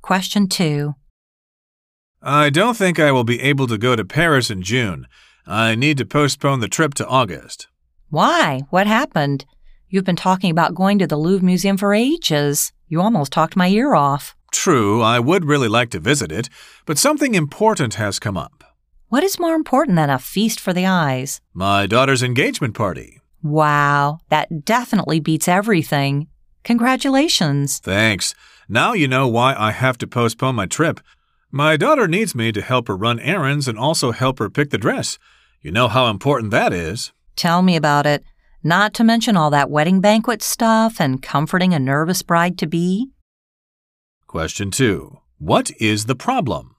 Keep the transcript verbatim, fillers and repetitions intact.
Question two. I don't think I will be able to go to Paris in June. I need to postpone the trip to August. Why? What happened? You've been talking about going to the Louvre Museum for ages. You almost talked my ear off. True, I would really like to visit it, but something important has come up. What is more important than a feast for the eyes? My daughter's engagement party. Wow, that definitely beats everything. Congratulations. Thanks. Now you know why I have to postpone my trip. My daughter needs me to help her run errands and also help her pick the dress. You know how important that is. Tell me about it. Not to mention all that wedding banquet stuff and comforting a nervous bride-to-be. Question two. What is the problem?